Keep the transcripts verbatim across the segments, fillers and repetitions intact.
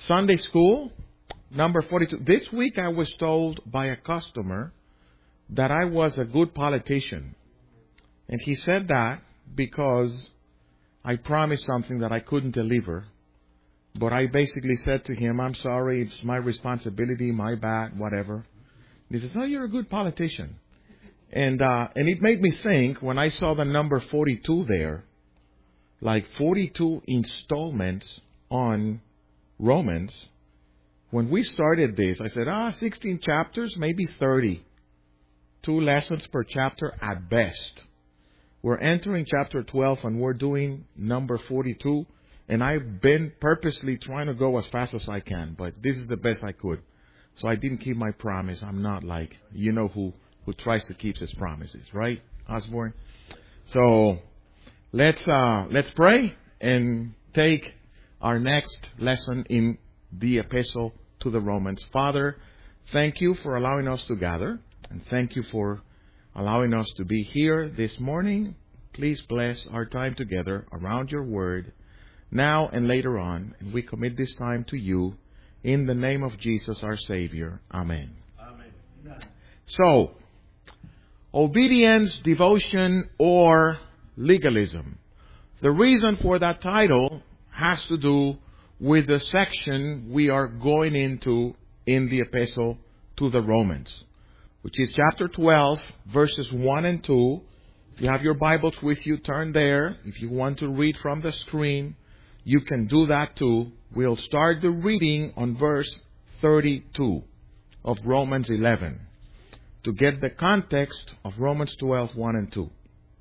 Sunday school, number forty-two. This week I was told by a customer that I was a good politician. And he said that because I promised something that I couldn't deliver. But I basically said to him, I'm sorry, it's my responsibility, my bad, whatever. He says, oh, you're a good politician. And uh, and it made me think when I saw the number forty-two there, like forty-two installments on Romans. When we started this, I said, ah, sixteen chapters, maybe thirty. Two lessons per chapter at best. We're entering chapter twelve and we're doing number forty-two. And I've been purposely trying to go as fast as I can, but this is the best I could. So I didn't keep my promise. I'm not like, you know who, who tries to keep his promises, right, Osborne? So let's uh, let's pray and take our next lesson in the epistle to the Romans. Father, thank you for allowing us to gather, and thank you for allowing us to be here this morning. Please bless our time together around your word, now and later on, and we commit this time to you in the name of Jesus our Savior. Amen. Amen. So, obedience, devotion, or legalism. The reason for that title has to do with the section we are going into in the epistle to the Romans, which is chapter twelve, verses one and two. If you have your Bibles with you, turn there. If you want to read from the screen, you can do that too. We'll start the reading on verse thirty-two of Romans eleven to get the context of Romans twelve, one and two.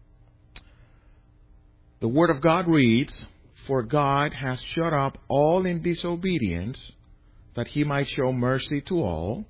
The Word of God reads, For God has shut up all in disobedience, that He might show mercy to all,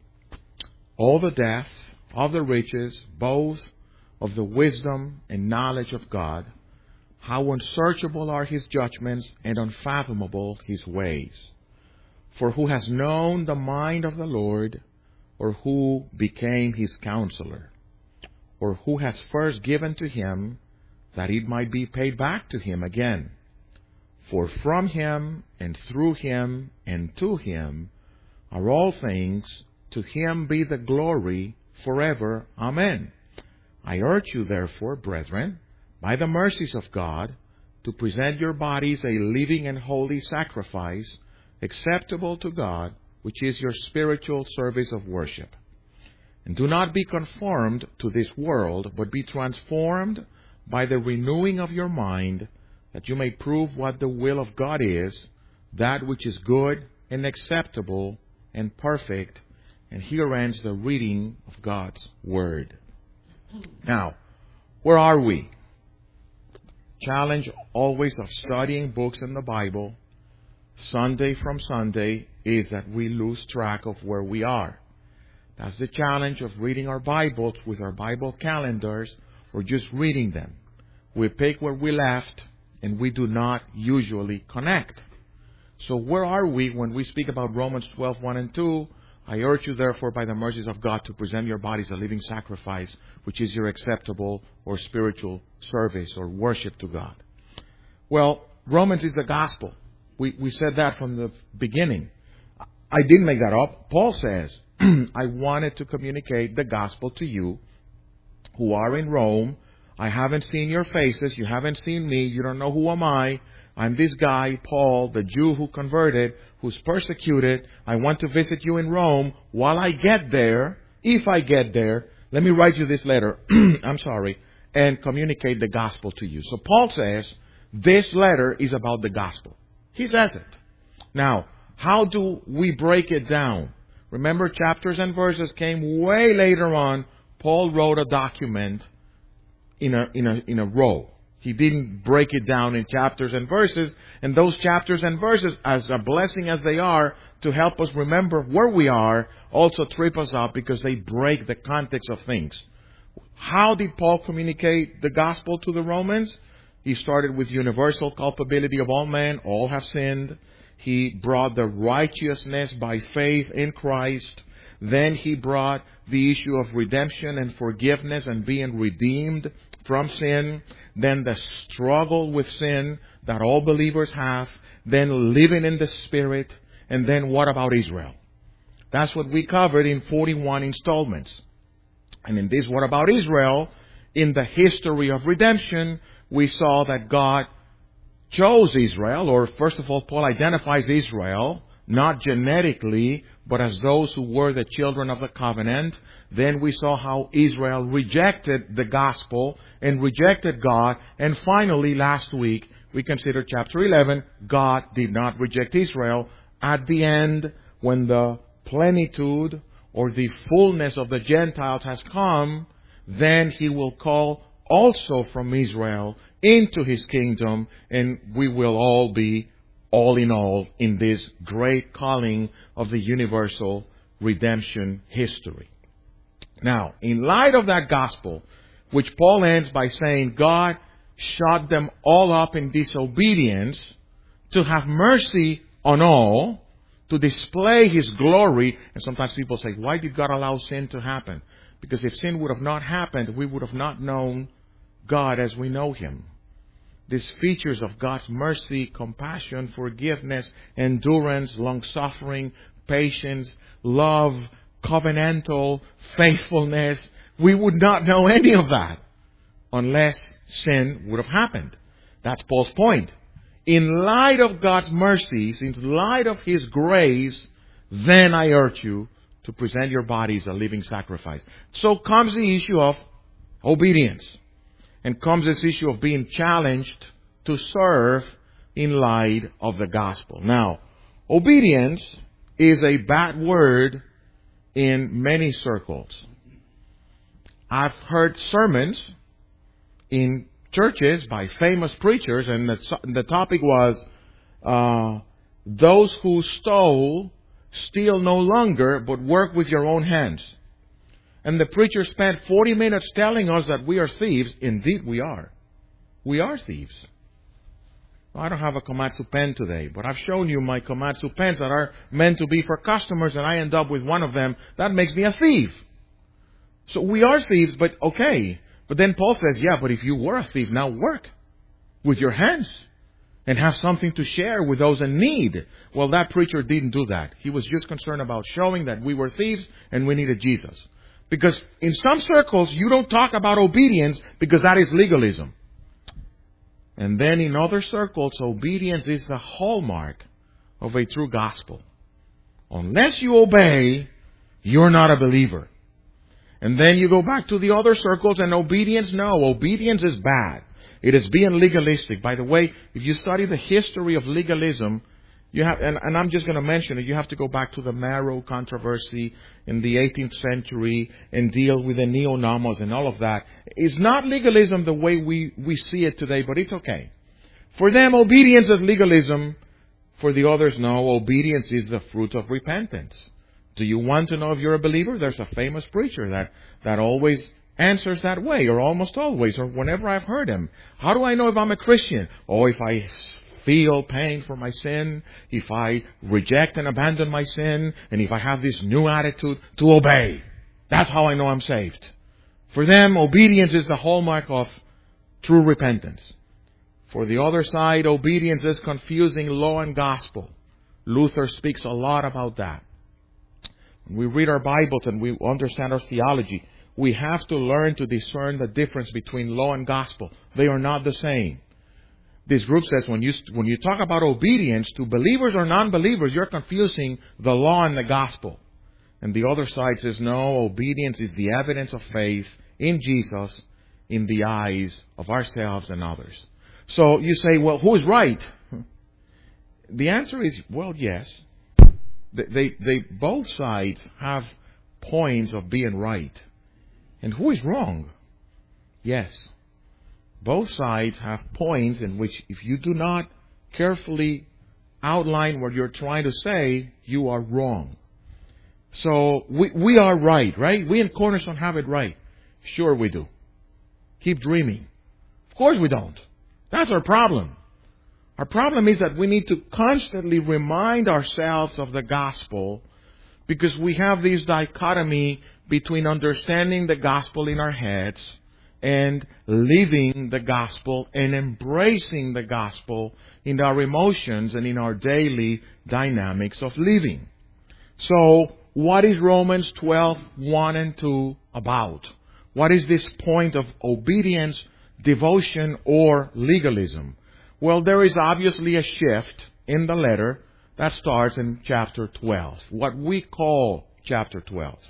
all the depths of the riches, both of the wisdom and knowledge of God, how unsearchable are His judgments and unfathomable His ways. For who has known the mind of the Lord, or who became His counselor? Or who has first given to Him, that it might be paid back to Him again? For from Him, and through Him, and to Him, are all things. To Him be the glory forever. Amen. I urge you, therefore, brethren, by the mercies of God, to present your bodies a living and holy sacrifice, acceptable to God, which is your spiritual service of worship. And do not be conformed to this world, but be transformed by the renewing of your mind, that you may prove what the will of God is, that which is good and acceptable and perfect. And here ends the reading of God's Word. Now, where are we? Challenge always of studying books in the Bible, Sunday from Sunday, is that we lose track of where we are. That's the challenge of reading our Bibles with our Bible calendars or just reading them. We pick where we left and we do not usually connect. So where are we when we speak about Romans twelve, one and two? I urge you, therefore, by the mercies of God, to present your bodies a living sacrifice, which is your acceptable or spiritual service or worship to God. Well, Romans is the gospel. We, we said that from the beginning. I didn't make that up. Paul says, I wanted to communicate the gospel to you who are in Rome. I haven't seen your faces. You haven't seen me. You don't know who am I. I'm this guy, Paul, the Jew who converted, who's persecuted. I want to visit you in Rome. While I get there, if I get there, let me write you this letter. I'm sorry. And communicate the gospel to you. So Paul says, this letter is about the gospel. He says it. Now, how do we break it down? Remember, chapters and verses came way later on. Paul wrote a document in a, in a, in a row. He didn't break it down in chapters and verses. And those chapters and verses, as a blessing as they are, to help us remember where we are, also trip us up because they break the context of things. How did Paul communicate the gospel to the Romans? He started with universal culpability of all men. All have sinned. He brought the righteousness by faith in Christ. Then he brought the issue of redemption and forgiveness and being redeemed from sin. Then the struggle with sin that all believers have. Then living in the Spirit. And then what about Israel? That's what we covered in forty-one installments. And in this What About Israel, in the history of redemption, we saw that God chose Israel, or first of all, Paul identifies Israel, not genetically, but as those who were the children of the covenant. Then we saw how Israel rejected the gospel and rejected God. And finally, last week, we considered chapter eleven. God did not reject Israel. At the end, when the plenitude or the fullness of the Gentiles has come, then He will call also from Israel into His kingdom, and we will all be all in all in this great calling of the universal redemption history. Now, in light of that gospel, which Paul ends by saying God shut them all up in disobedience to have mercy on all, to display His glory. And sometimes people say, why did God allow sin to happen? Because if sin would have not happened, we would have not known God as we know Him. These features of God's mercy, compassion, forgiveness, endurance, long-suffering, patience, love, covenantal, faithfulness, we would not know any of that unless sin would have happened. That's Paul's point. In light of God's mercies, in light of His grace, then I urge you to present your bodies a living sacrifice. So comes the issue of obedience. And comes this issue of being challenged to serve in light of the gospel. Now, obedience is a bad word in many circles. I've heard sermons in churches by famous preachers, and the, the topic was, uh, those who stole, steal no longer, but work with your own hands. And the preacher spent forty minutes telling us that we are thieves. Indeed we are. We are thieves. I don't have a Komatsu pen today, but I've shown you my Komatsu pens that are meant to be for customers, and I end up with one of them. That makes me a thief. So we are thieves, but okay. But then Paul says, yeah, but if you were a thief, now work with your hands and have something to share with those in need. Well, that preacher didn't do that. He was just concerned about showing that we were thieves and we needed Jesus. Because in some circles, you don't talk about obedience because that is legalism. And then in other circles, obedience is the hallmark of a true gospel. Unless you obey, you're not a believer. And then you go back to the other circles, and obedience, no, obedience is bad. It is being legalistic. By the way, if you study the history of legalism, you have, and, and I'm just going to mention it, you have to go back to the Marrow controversy in the eighteenth century and deal with the neo-nomos and all of that. It's not legalism the way we, we see it today, but it's okay. For them, obedience is legalism. For the others, no, obedience is the fruit of repentance. Do you want to know if you're a believer? There's a famous preacher that, that always answers that way, or almost always, or whenever I've heard him. How do I know if I'm a Christian? Oh, if I feel pain for my sin, if I reject and abandon my sin, and if I have this new attitude to obey. That's how I know I'm saved. For them, obedience is the hallmark of true repentance. For the other side, obedience is confusing law and gospel. Luther speaks a lot about that. When we read our Bibles and we understand our theology, we have to learn to discern the difference between law and gospel. They are not the same. This group says when you when you talk about obedience to believers or non-believers, you're confusing the law and the gospel. And the other side says, no, obedience is the evidence of faith in Jesus in the eyes of ourselves and others. So you say, well, who is right? The answer is, well, yes. They, they, they both sides have points of being right. And who is wrong? Yes. Both sides have points in which if you do not carefully outline what you're trying to say, you are wrong. So we, we are right, right? We in Cornerstone have it right. Sure we do. Keep dreaming. Of course we don't. That's our problem. Our problem is that we need to constantly remind ourselves of the gospel, because we have this dichotomy between understanding the gospel in our heads and living the gospel and embracing the gospel in our emotions and in our daily dynamics of living. So, what is Romans twelve, one and two about? What is this point of obedience, devotion, or legalism? Well, there is obviously a shift in the letter that starts in chapter twelve, what we call chapter twelve.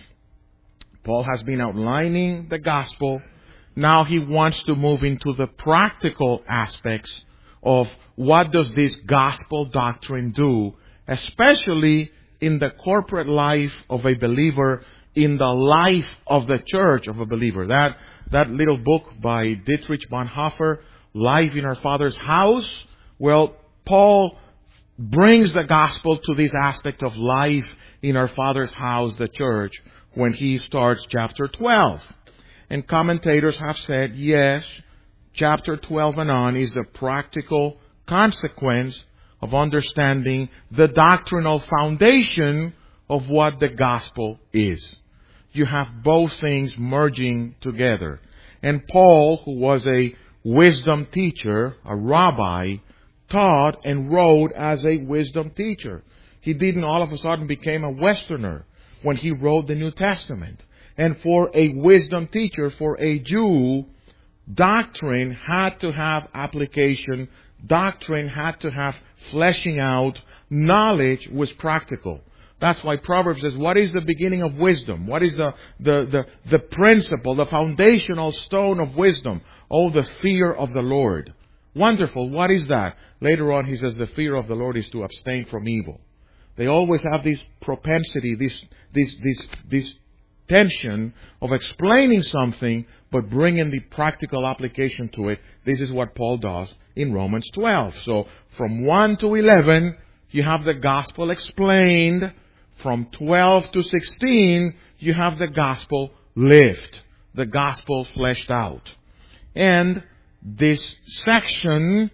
Paul has been outlining the gospel. Now he wants to move into the practical aspects of what does this gospel doctrine do, especially in the corporate life of a believer, in the life of the church of a believer. That, that little book by Dietrich Bonhoeffer, Life in Our Father's House, well, Paul brings the gospel to this aspect of life in our Father's house, the church, when he starts chapter twelve. And commentators have said, yes, chapter twelve and on is the practical consequence of understanding the doctrinal foundation of what the gospel is. You have both things merging together. And Paul, who was a wisdom teacher, a rabbi, taught and wrote as a wisdom teacher. He didn't all of a sudden become a Westerner when he wrote the New Testament. And for a wisdom teacher, for a Jew, doctrine had to have application. Doctrine had to have fleshing out. Knowledge was practical. That's why Proverbs says, what is the beginning of wisdom? What is the, the, the, the principle, the foundational stone of wisdom? Oh, the fear of the Lord. Wonderful. What is that? Later on, he says, the fear of the Lord is to abstain from evil. They always have this propensity, this, this, this, this tension of explaining something, but bringing the practical application to it. This is what Paul does in Romans twelve. So, from one to eleven, you have the gospel explained. From twelve to sixteen, you have the gospel lived, the gospel fleshed out. And this section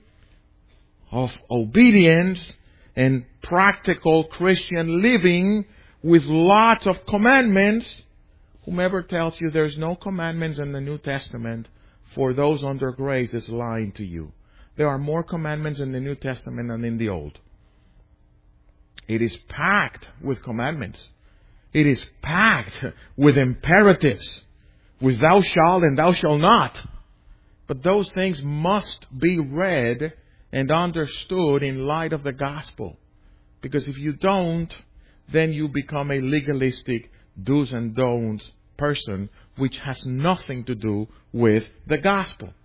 of obedience and practical Christian living with lots of commandments. Whomever tells you there's no commandments in the New Testament for those under grace is lying to you. There are more commandments in the New Testament than in the Old. It is packed with commandments. It is packed with imperatives, with thou shalt and thou shalt not. But those things must be read and understood in light of the gospel. Because if you don't, then you become a legalistic do's and don'ts person, which has nothing to do with the gospel.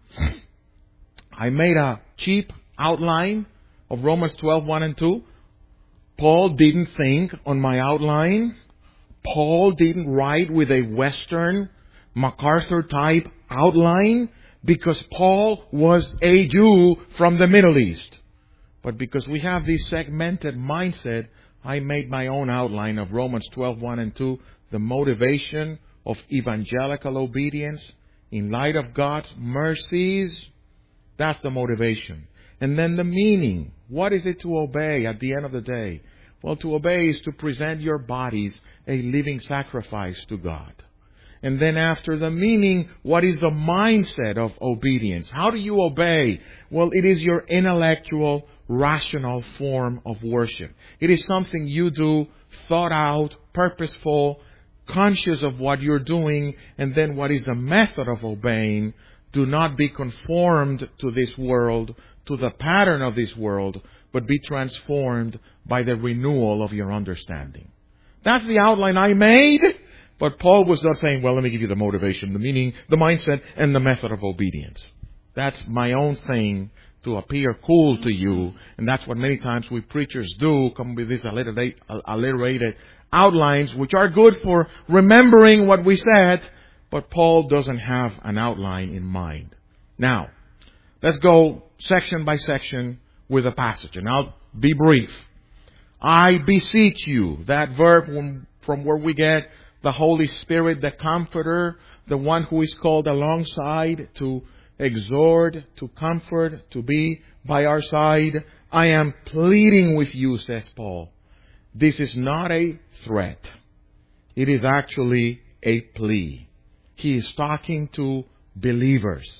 I made a cheap outline of Romans twelve, one and two. Paul didn't think on my outline. Paul didn't write with a Western MacArthur type outline, because Paul was a Jew from the Middle East. But because we have this segmented mindset, I made my own outline of Romans twelve, one and two, the motivation of evangelical obedience in light of God's mercies. That's the motivation. And then the meaning. What is it to obey at the end of the day? Well, to obey is to present your bodies a living sacrifice to God. And then after the meaning, what is the mindset of obedience? How do you obey? Well, it is your intellectual, rational form of worship. It is something you do, thought out, purposeful, conscious of what you're doing. And then what is the method of obeying? Do not be conformed to this world, to the pattern of this world, but be transformed by the renewal of your understanding. That's the outline I made. But Paul was not saying, well, let me give you the motivation, the meaning, the mindset, and the method of obedience. That's my own thing to appear cool to you. And that's what many times we preachers do, come with these alliterated outlines, which are good for remembering what we said. But Paul doesn't have an outline in mind. Now, let's go section by section with a passage. And I'll be brief. I beseech you, that verb from where we get the Holy Spirit, the Comforter, the one who is called alongside to exhort, to comfort, to be by our side. I am pleading with you, says Paul. This is not a threat. It is actually a plea. He is talking to believers.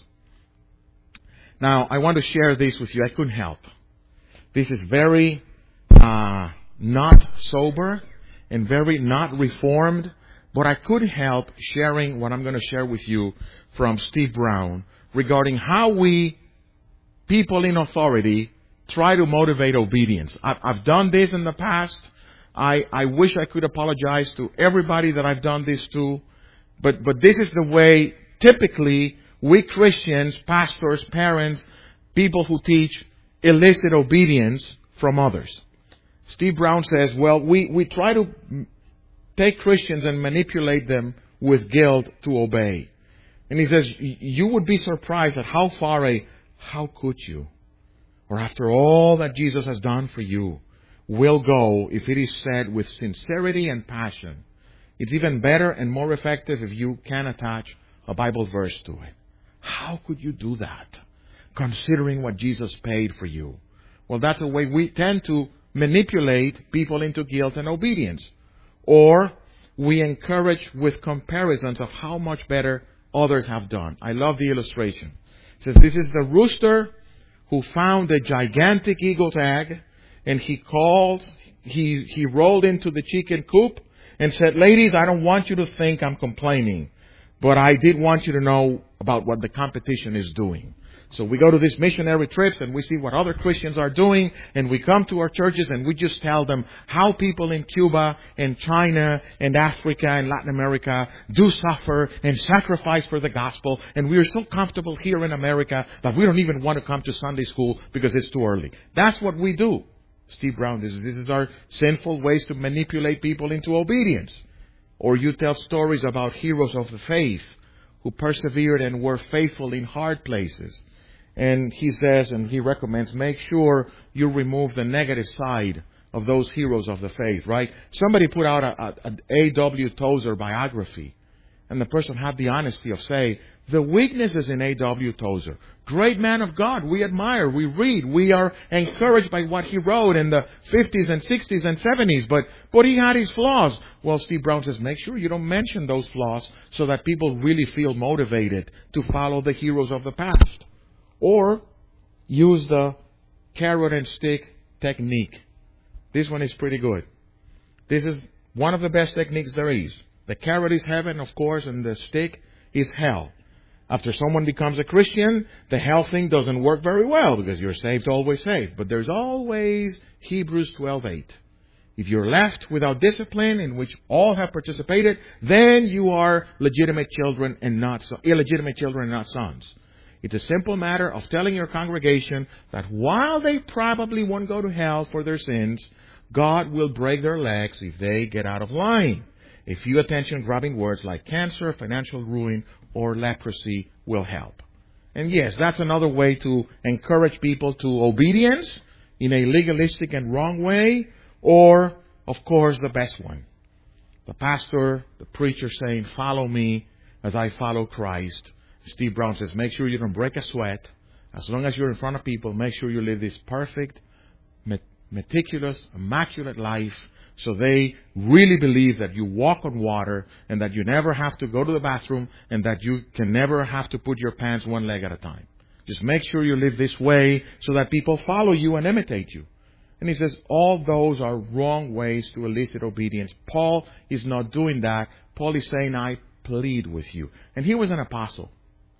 Now, I want to share this with you. I couldn't help. This is very uh, not sober and very not reformed, but I couldn't help sharing what I'm going to share with you from Steve Brown regarding how we, people in authority, try to motivate obedience. I've, I've done this in the past. I, I wish I could apologize to everybody that I've done this to, but, but this is the way typically we Christians, pastors, parents, people who teach, elicit obedience from others. Steve Brown says, well, we, we try to take Christians and manipulate them with guilt to obey. And he says, you would be surprised at how far a, how could you? Or after all that Jesus has done for you, will go if it is said with sincerity and passion. It's even better and more effective if you can attach a Bible verse to it. How could you do that, considering what Jesus paid for you? Well, that's the way we tend to manipulate people into guilt and obedience. Or we encourage with comparisons of how much better others have done. I love the illustration. It says, this is the rooster who found a gigantic eagle's egg, and he called, he, he rolled into the chicken coop and said, ladies, I don't want you to think I'm complaining, but I did want you to know about what the competition is doing. So we go to these missionary trips and we see what other Christians are doing, and we come to our churches and we just tell them how people in Cuba and China and Africa and Latin America do suffer and sacrifice for the gospel, and we are so comfortable here in America that we don't even want to come to Sunday school because it's too early. That's what we do. Steve Brown, this is, this is our sinful ways to manipulate people into obedience. Or you tell stories about heroes of the faith who persevered and were faithful in hard places. And he says, and he recommends, make sure you remove the negative side of those heroes of the faith, right? Somebody put out an A W Tozer biography, and the person had the honesty of saying, the weaknesses in A W Tozer, great man of God, we admire, we read, we are encouraged by what he wrote in the fifties and sixties and seventies, but, but he had his flaws. Well, Steve Brown says, make sure you don't mention those flaws so that people really feel motivated to follow the heroes of the past. Or use the carrot and stick technique. This one is pretty good. This is one of the best techniques there is. The carrot is heaven, of course, and the stick is hell. After someone becomes a Christian, the hell thing doesn't work very well because you're saved, always saved. But there's always Hebrews twelve eight. If you're left without discipline in which all have participated, then you are legitimate children and not so, illegitimate children and not sons. It's a simple matter of telling your congregation that while they probably won't go to hell for their sins, God will break their legs if they get out of line. A few attention-grabbing words like cancer, financial ruin, or leprosy will help. And yes, that's another way to encourage people to obedience in a legalistic and wrong way, or, of course, the best one. The pastor, the preacher saying, follow me as I follow Christ. Steve Brown says, make sure you don't break a sweat. As long as you're in front of people, make sure you live this perfect, meticulous, immaculate life so they really believe that you walk on water and that you never have to go to the bathroom and that you can never have to put your pants one leg at a time. Just make sure you live this way so that people follow you and imitate you. And he says, all those are wrong ways to elicit obedience. Paul is not doing that. Paul is saying, I plead with you. And he was an apostle.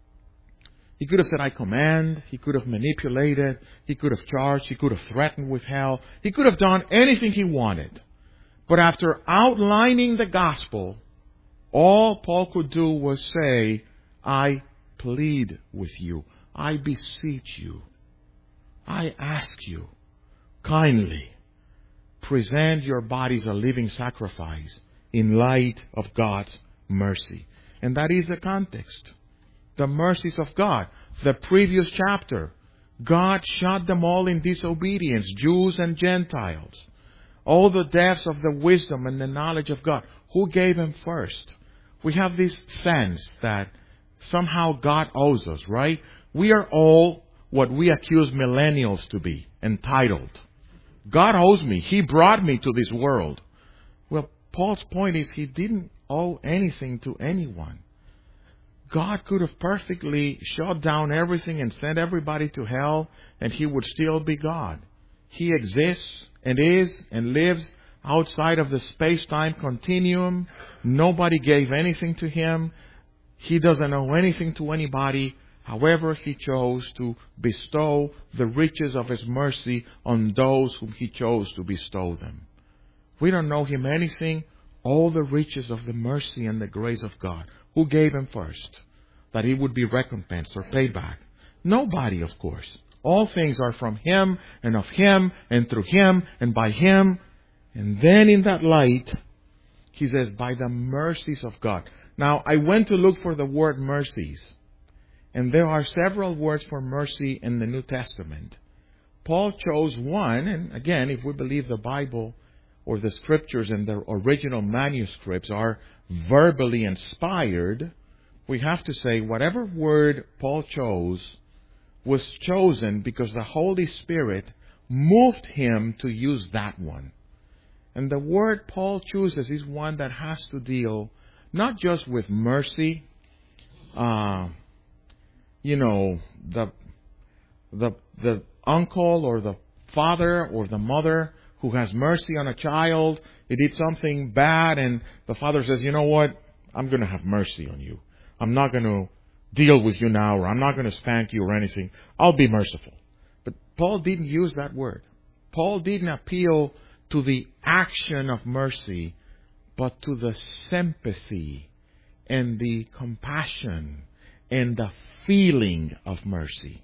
He could have said, I command. He could have manipulated. He could have charged. He could have threatened with hell. He could have done anything he wanted. But after outlining the gospel, all Paul could do was say, I plead with you. I beseech you. I ask you, kindly, present your bodies a living sacrifice in light of God's mercy. And that is the context. The mercies of God. The previous chapter, God shot them all in disobedience, Jews and Gentiles. All the depths of the wisdom and the knowledge of God. Who gave them first? We have this sense that somehow God owes us, right? We are all what we accuse millennials to be, entitled. God owes me. He brought me to this world. Well, Paul's point is he didn't owe anything to anyone. God could have perfectly shut down everything and sent everybody to hell, and He would still be God. He exists and is and lives outside of the space-time continuum. Nobody gave anything to Him. He doesn't owe anything to anybody. However, He chose to bestow the riches of His mercy on those whom He chose to bestow them. We don't owe Him anything. All the riches of the mercy and the grace of God. Who gave Him first? That He would be recompensed or paid back? Nobody, of course. All things are from Him and of Him and through Him and by Him. And then in that light, He says, by the mercies of God. Now, I went to look for the word mercies. And there are several words for mercy in the New Testament. Paul chose one, and again, if we believe the Bible or the Scriptures and the original manuscripts are verbally inspired, we have to say whatever word Paul chose was chosen because the Holy Spirit moved him to use that one. And the word Paul chooses is one that has to deal not just with mercy, uh, you know, the the the uncle or the father or the mother who has mercy on a child. He did something bad and the father says, you know what, I'm going to have mercy on you. I'm not going to deal with you now, or I'm not going to spank you or anything. I'll be merciful. But Paul didn't use that word. Paul didn't appeal to the action of mercy, but to the sympathy and the compassion and the feeling of mercy.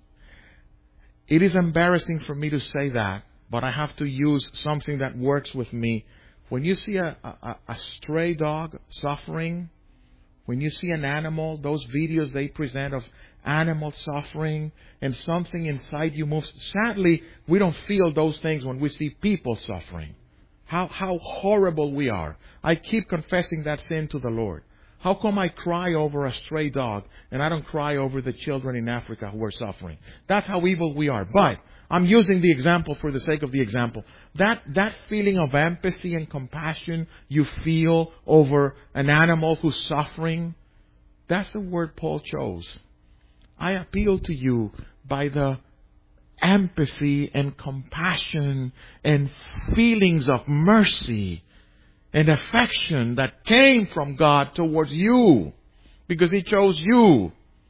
It is embarrassing for me to say that, but I have to use something that works with me. When you see a, a, a stray dog suffering, when you see an animal, those videos they present of animal suffering, and something inside you moves. Sadly, we don't feel those things when we see people suffering. How, how horrible we are. I keep confessing that sin to the Lord. How come I cry over a stray dog and I don't cry over the children in Africa who are suffering? That's how evil we are. But I'm using the example for the sake of the example. That, that feeling of empathy and compassion you feel over an animal who's suffering, that's the word Paul chose. I appeal to you by the empathy and compassion and feelings of mercy and affection that came from God towards you, because He chose you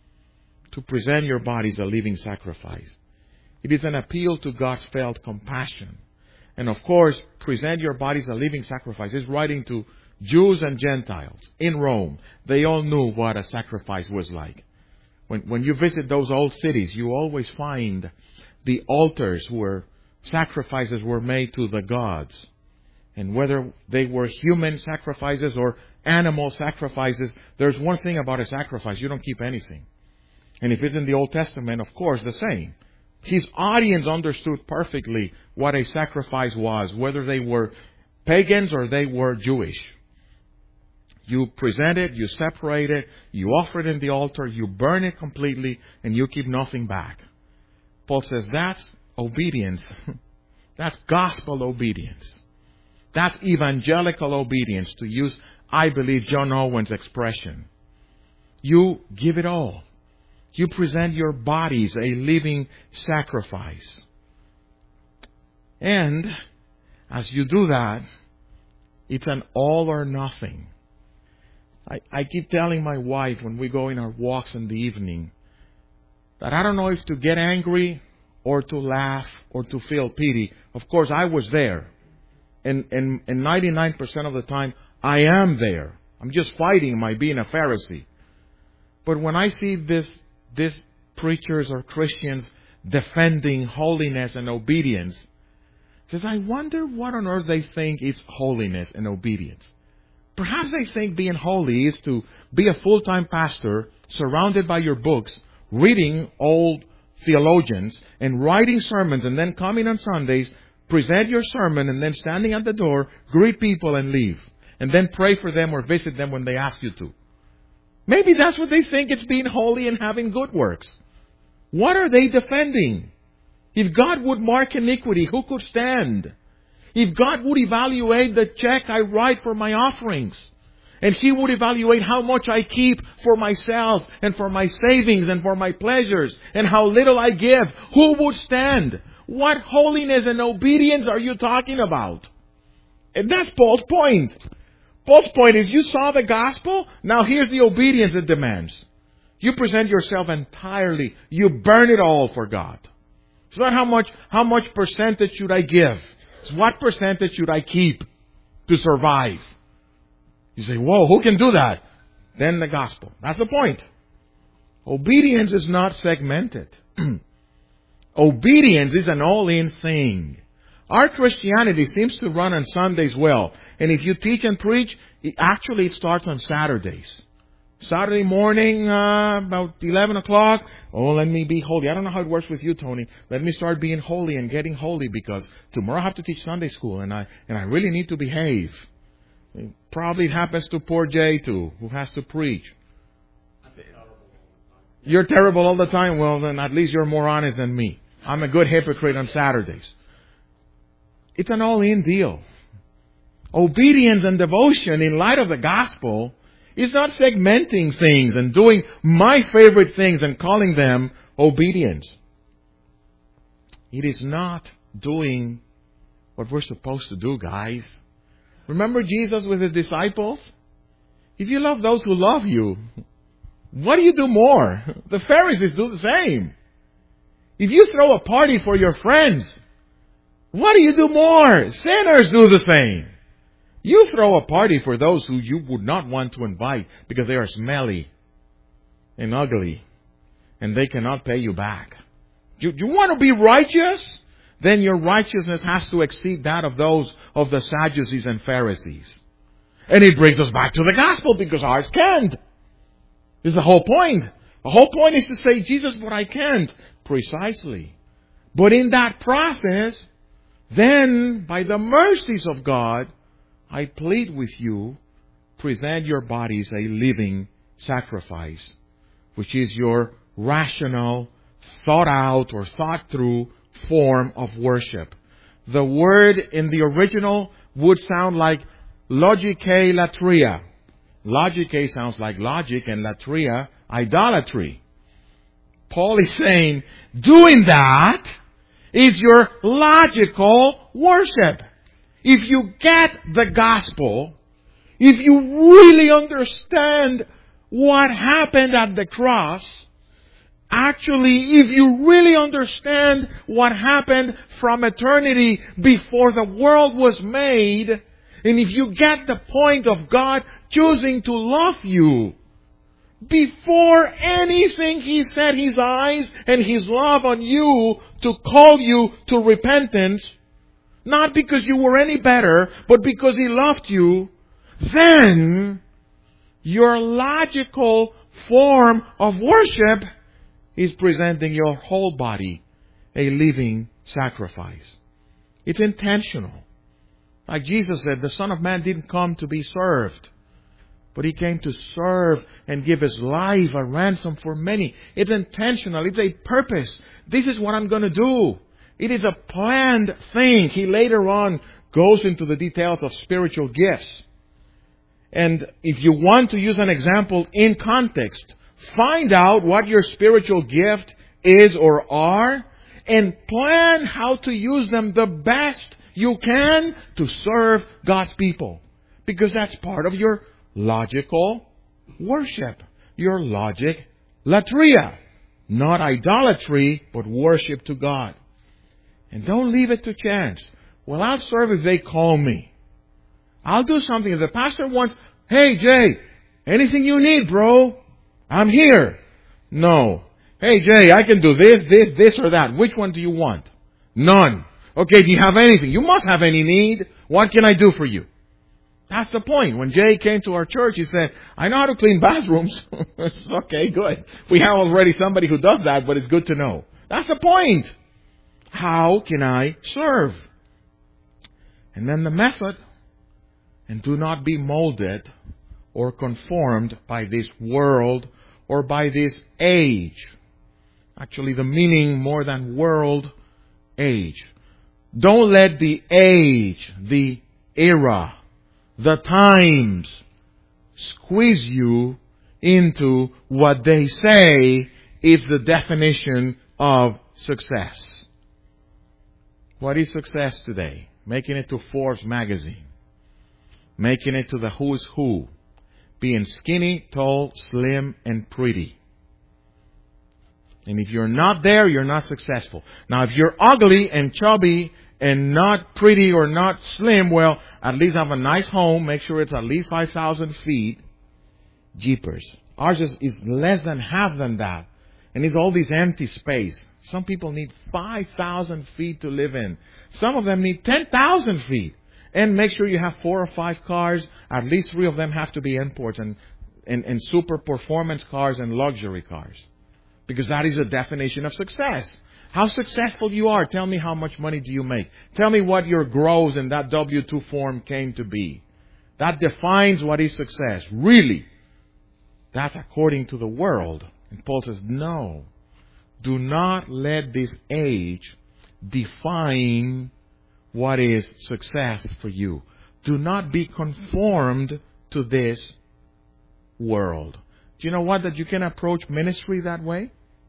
to present your bodies a living sacrifice. It is an appeal to God's felt compassion. And of course, present your bodies a living sacrifice. He's writing to Jews and Gentiles in Rome. They all knew what a sacrifice was like. When, when you visit those old cities, you always find the altars where sacrifices were made to the gods. And whether they were human sacrifices or animal sacrifices, there's one thing about a sacrifice. You don't keep anything. And if it's in the Old Testament, of course, the same. His audience understood perfectly what a sacrifice was, whether they were pagans or they were Jewish. You present it, you separate it, you offer it in the altar, you burn it completely, and you keep nothing back. Paul says that's obedience. That's gospel obedience. That's evangelical obedience, to use, I believe, John Owen's expression. You give it all. You present your bodies a living sacrifice. And as you do that, it's an all or nothing. I, I keep telling my wife when we go in our walks in the evening that I don't know if to get angry or to laugh or to feel pity. Of course, I was there. And, and, and ninety-nine percent of the time, I am there. I'm just fighting my being a Pharisee. But when I see this, these preachers or Christians defending holiness and obedience, it says, I wonder what on earth they think is holiness and obedience. Perhaps they think being holy is to be a full-time pastor, surrounded by your books, reading old theologians and writing sermons, and then coming on Sundays, present your sermon, and then standing at the door, greet people and leave. And then pray for them or visit them when they ask you to. Maybe that's what they think it's being holy and having good works. What are they defending? If God would mark iniquity, who could stand? If God would evaluate the check I write for my offerings, And He would evaluate how much I keep for myself and for my savings and for my pleasures and how little I give. Who would stand? What holiness and obedience are you talking about? And that's Paul's point. Paul's point is, you saw the gospel, now here's the obedience it demands. You present yourself entirely. You burn it all for God. It's not how much, how much percentage should I give. It's what percentage should I keep to survive. You say, whoa, who can do that? Then the gospel. That's the point. Obedience is not segmented. Obedience is an all-in thing. Our Christianity seems to run on Sundays well. And if you teach and preach, it actually starts on Saturdays. Saturday morning, uh, about eleven o'clock, oh, let me be holy. I don't know how it works with you, Tony. Let me start being holy and getting holy because tomorrow I have to teach Sunday school and I, and I really need to behave. Probably it happens to poor Jay too, who has to preach. You're terrible all the time? Well, then at least you're more honest than me. I'm a good hypocrite on Saturdays. It's an all-in deal. Obedience and devotion in light of the gospel is not segmenting things and doing my favorite things and calling them obedience. It is not doing what we're supposed to do, guys. Remember Jesus with His disciples? If you love those who love you, what do you do more? The Pharisees do the same. If you throw a party for your friends, what do you do more? Sinners do the same. You throw a party for those who you would not want to invite because they are smelly and ugly and they cannot pay you back. Do you, you want to be righteous? Then your righteousness has to exceed that of those of the Sadducees and Pharisees. And it brings us back to the gospel because ours can't. This is the whole point. The whole point is to say, Jesus, but I can't. Precisely. But in that process, then by the mercies of God, I plead with you, present your bodies a living sacrifice, which is your rational, thought out or thought through form of worship. The word in the original would sound like logike latria. Logike sounds like logic and latria, idolatry. Paul is saying, doing that is your logical worship. If you get the gospel, if you really understand what happened at the cross, actually, if you really understand what happened from eternity before the world was made, and if you get the point of God choosing to love you, before anything He set His eyes and His love on you to call you to repentance, not because you were any better, but because He loved you, then your logical form of worship is presenting your whole body a living sacrifice. It's intentional. Like Jesus said, the Son of Man didn't come to be served, but He came to serve and give His life a ransom for many. It's intentional. It's a purpose. This is what I'm going to do. It is a planned thing. He later on goes into the details of spiritual gifts. And if you want to use an example in context, find out what your spiritual gift is or are and plan how to use them the best you can to serve God's people. Because that's part of your logical worship. Your logic latria. Not idolatry, but worship to God. And don't leave it to chance. Well, I'll serve if they call me. I'll do something. If the pastor wants, hey, Jay, anything you need, bro, I'm here. No. Hey, Jay, I can do this, this, this, or that. Which one do you want? None. Okay, do you have anything? You must have any need. What can I do for you? That's the point. When Jay came to our church, he said, I know how to clean bathrooms. It's okay, good. We have already somebody who does that, but it's good to know. That's the point. How can I serve? And then the method. And do not be molded or conformed by this world or by this age. Actually, the meaning more than world, age. Don't let the age, the era, the times squeeze you into what they say is the definition of success. What is success today? Making it to Forbes magazine. Making it to the who's who. Being skinny, tall, slim, and pretty. And if you're not there, you're not successful. Now, if you're ugly and chubby and not pretty or not slim, well, at least have a nice home. Make sure it's at least five thousand feet. Jeepers. Ours is, is less than half than that. And it's all this empty space. Some people need five thousand feet to live in. Some of them need ten thousand feet. And make sure you have four or five cars. At least three of them have to be imports and, and, and super performance cars and luxury cars. Because that is a definition of success. How successful you are. Tell me how much money do you make. Tell me what your gross in that W two form came to be. That defines what is success. Really. That's according to the world. And Paul says, no. Do not let this age define what is success for you. Do not be conformed to this world. Do you know what? That you can approach ministry that way?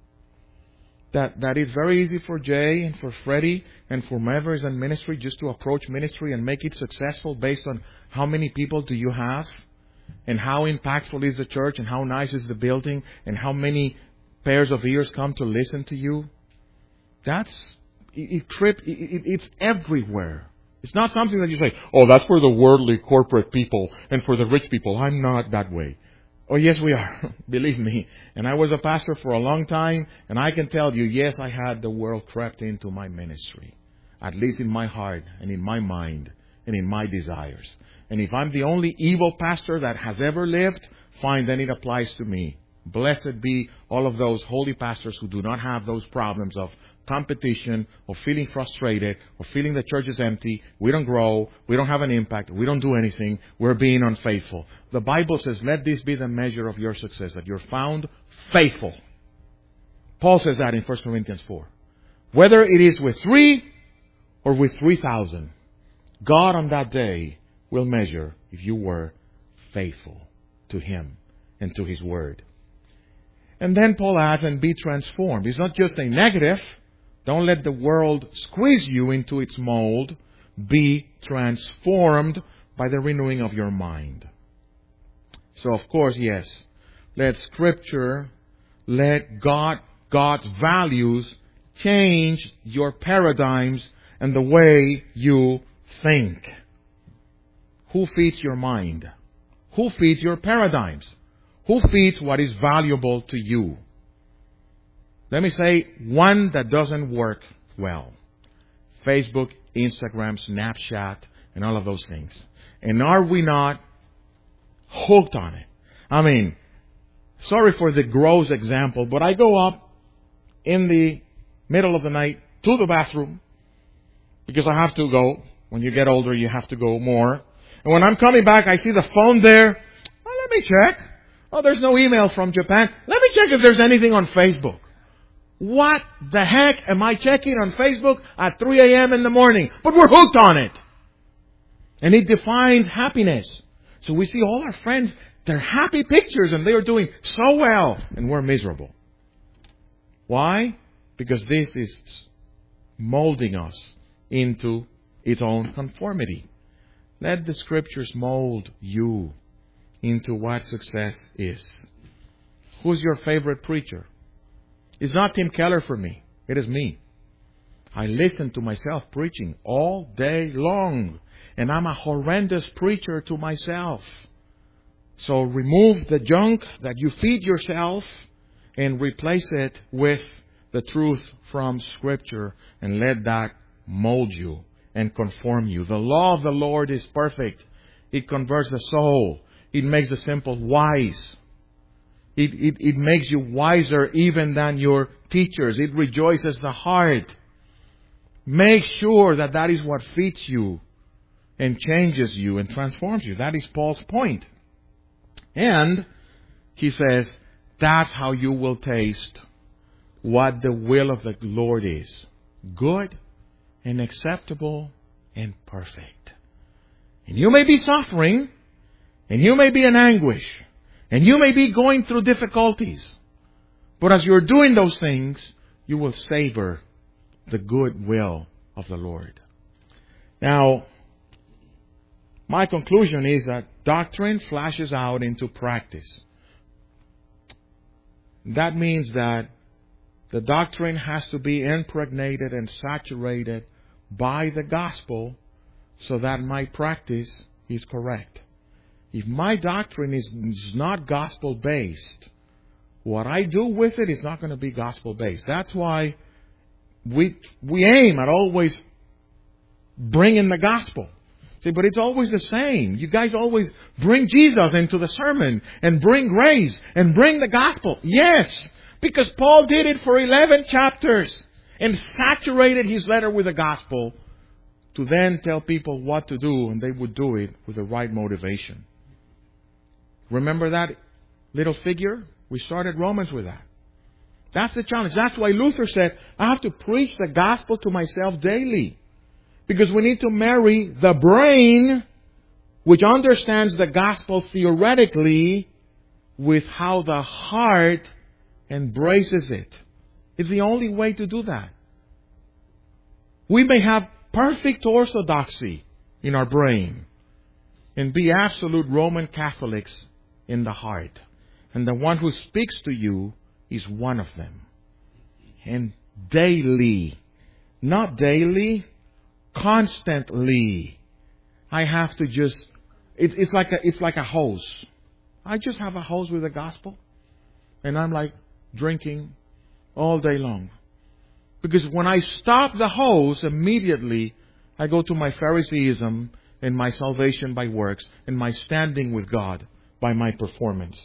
That that is very easy for Jay and for Freddie and for whomever is in ministry just to approach ministry and make it successful based on how many people do you have and how impactful is the church and how nice is the building and how many pairs of ears come to listen to you. That's it, it trip. It, it, it's everywhere. It's not something that you say, oh, that's for the worldly corporate people and for the rich people. I'm not that way. Oh, yes, we are. Believe me. And I was a pastor for a long time, and I can tell you, yes, I had the world crept into my ministry, at least in my heart and in my mind and in my desires. And if I'm the only evil pastor that has ever lived, fine, then it applies to me. Blessed be all of those holy pastors who do not have those problems of competition, or feeling frustrated, or feeling the church is empty, we don't grow, we don't have an impact, we don't do anything, we're being unfaithful. The Bible says, let this be the measure of your success, that you're found faithful. Paul says that in First Corinthians four. Whether it is with three or with three thousand, God on that day will measure if you were faithful to Him and to His Word. And then Paul adds, and be transformed. It's not just a negative. Don't let the world squeeze you into its mold. Be transformed by the renewing of your mind. So, of course, yes, let Scripture, let God, God's values change your paradigms and the way you think. Who feeds your mind? Who feeds your paradigms? Who feeds what is valuable to you? Let me say one that doesn't work well. Facebook, Instagram, Snapchat, and all of those things. And are we not hooked on it? I mean, sorry for the gross example, but I go up in the middle of the night to the bathroom because I have to go. When you get older, you have to go more. And when I'm coming back, I see the phone there. Well, let me check. Oh, there's no email from Japan. Let me check if there's anything on Facebook. What the heck am I checking on Facebook at three a.m. in the morning? But we're hooked on it. And it defines happiness. So we see all our friends, they're happy pictures and they are doing so well. And we're miserable. Why? Because this is molding us into its own conformity. Let the Scriptures mold you into what success is. Who's your favorite preacher? It's not Tim Keller for me. It is me. I listen to myself preaching all day long. And I'm a horrendous preacher to myself. So remove the junk that you feed yourself and replace it with the truth from Scripture. And let that mold you and conform you. The law of the Lord is perfect. It converts the soul. It makes the simple wise. It, it, it makes you wiser even than your teachers. It rejoices the heart. Make sure that that is what feeds you and changes you and transforms you. That is Paul's point. And he says, that's how you will taste what the will of the Lord is. Good and acceptable and perfect. And you may be suffering. And you may be in anguish. And you may be going through difficulties. But as you're doing those things, you will savor the good will of the Lord. Now, my conclusion is that doctrine flashes out into practice. That means that the doctrine has to be impregnated and saturated by the gospel so that my practice is correct. If my doctrine is not gospel-based, what I do with it is not going to be gospel-based. That's why we we aim at always bringing the gospel. See, but it's always the same. You guys always bring Jesus into the sermon and bring grace and bring the gospel. Yes, because Paul did it for eleven chapters and saturated his letter with the gospel to then tell people what to do, and they would do it with the right motivation. Remember that little figure? We started Romans with that. That's the challenge. That's why Luther said, I have to preach the gospel to myself daily. Because we need to marry the brain, which understands the gospel theoretically, with how the heart embraces it. It's the only way to do that. We may have perfect orthodoxy in our brain and be absolute Roman Catholics in the heart. And the one who speaks to you is one of them. And daily, not daily, constantly, I have to just, it, it's like a, it's like a hose. I just have a hose with the gospel. And I'm like drinking all day long. Because when I stop the hose, immediately I go to my Phariseeism and my salvation by works and my standing with God by my performance.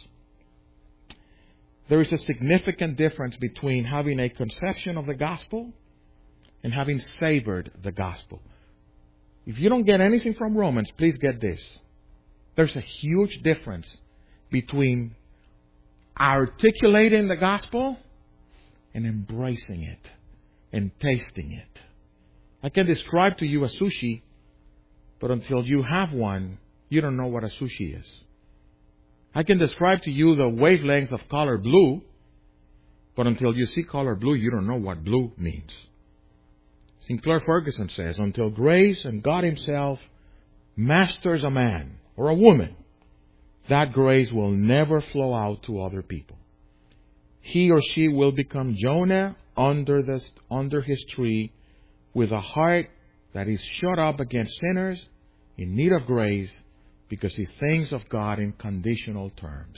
There is a significant difference between having a conception of the gospel and having savored the gospel. If you don't get anything from Romans, please get this. There's a huge difference between articulating the gospel and embracing it and tasting it. I can describe to you a sushi, but until you have one, you don't know what a sushi is. I can describe to you the wavelength of color blue, but until you see color blue, you don't know what blue means. Sinclair Ferguson says, until grace and God Himself masters a man or a woman, that grace will never flow out to other people. He or she will become Jonah under, the, under his tree with a heart that is shut up against sinners in need of grace because he thinks of God in conditional terms.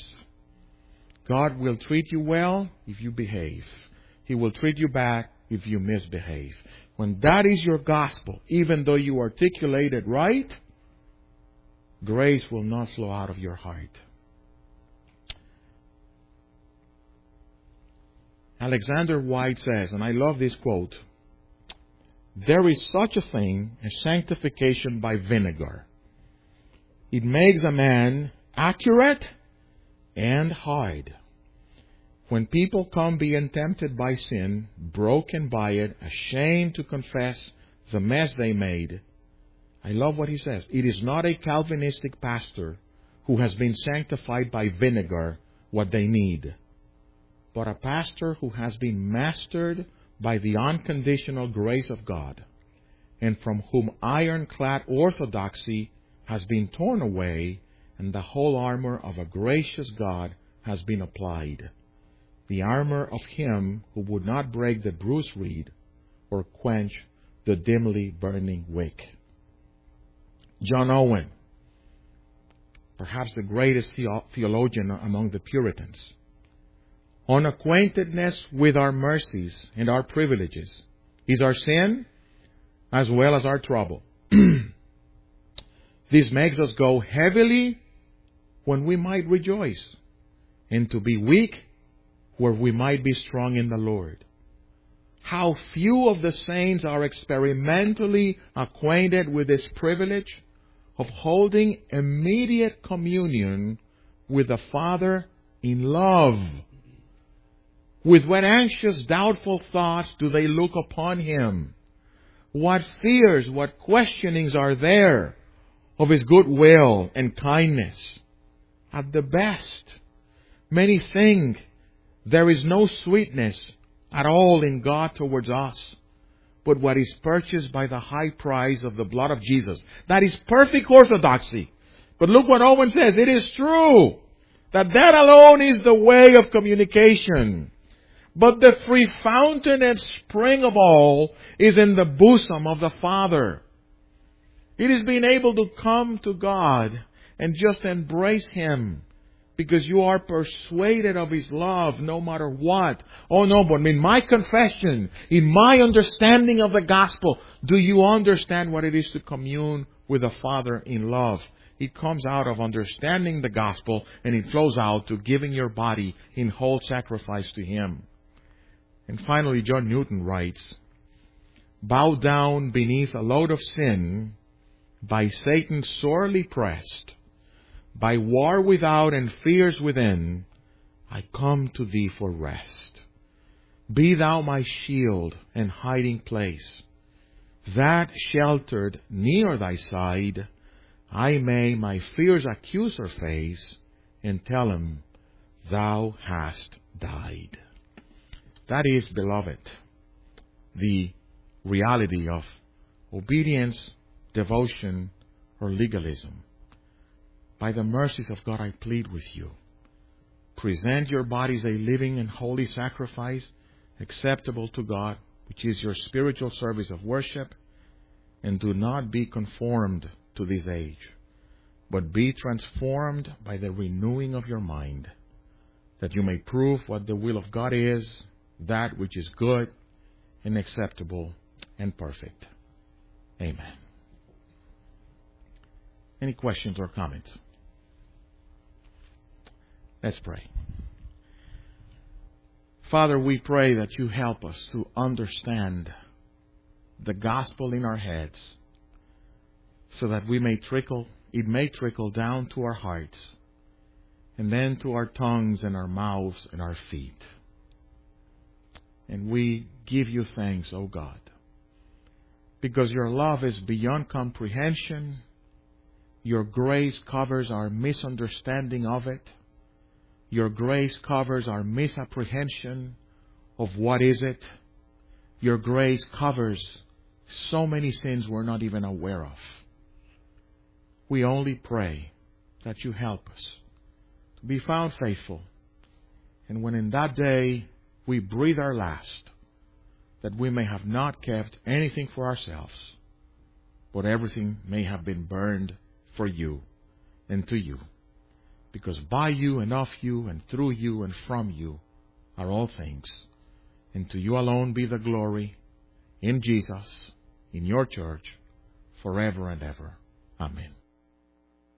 God will treat you well if you behave. He will treat you bad if you misbehave. When that is your gospel, even though you articulate it right, grace will not flow out of your heart. Alexander White says, and I love this quote, there is such a thing as sanctification by vinegar. It makes a man accurate and hard. When people come being tempted by sin, broken by it, ashamed to confess the mess they made, I love what he says. It is not a Calvinistic pastor who has been sanctified by vinegar what they need, but a pastor who has been mastered by the unconditional grace of God, and from whom ironclad orthodoxy has been torn away, and the whole armor of a gracious God has been applied. The armor of Him who would not break the bruised reed or quench the dimly burning wick. John Owen, perhaps the greatest theologian among the Puritans. Unacquaintedness with our mercies and our privileges is our sin as well as our trouble. This makes us go heavily when we might rejoice, and to be weak where we might be strong in the Lord. How few of the saints are experimentally acquainted with this privilege of holding immediate communion with the Father in love. With what anxious, doubtful thoughts do they look upon Him? What fears, what questionings are there of His good will and kindness? at the best. Many think there is no sweetness at all in God towards us, but what is purchased by the high price of the blood of Jesus. That is perfect orthodoxy. But look what Owen says. It is true that that alone is the way of communication. But the free fountain and spring of all is in the bosom of the Father. It is being able to come to God and just embrace Him because you are persuaded of His love no matter what. Oh no, but in my confession, in my understanding of the gospel, do you understand what it is to commune with the Father in love? It comes out of understanding the gospel, and it flows out to giving your body in whole sacrifice to Him. And finally, John Newton writes, "Bow down beneath a load of sin, by Satan sorely pressed, by war without and fears within, I come to Thee for rest. Be Thou my shield and hiding place, that sheltered near Thy side, I may my fear's accuser face, and tell him, Thou hast died." That is, beloved, the reality of obedience, devotion, or legalism. By the mercies of God, I plead with you. Present your bodies a living and holy sacrifice, acceptable to God, which is your spiritual service of worship, and do not be conformed to this age, but be transformed by the renewing of your mind, that you may prove what the will of God is, that which is good and acceptable and perfect. Amen. Any questions or comments? Let's pray. Father, we pray that you help us to understand the gospel in our heads, so that we may trickle, it may trickle down to our hearts, and then to our tongues and our mouths and our feet. And we give you thanks, O God, because your love is beyond comprehension. Your grace covers our misunderstanding of it. Your grace covers our misapprehension of what is it. Your grace covers so many sins we're not even aware of. We only pray that you help us to be found faithful. And when in that day we breathe our last, that we may have not kept anything for ourselves, but everything may have been burned for you and to you. Because by you and of you and through you and from you are all things. And to you alone be the glory, in Jesus, in your church, forever and ever. Amen.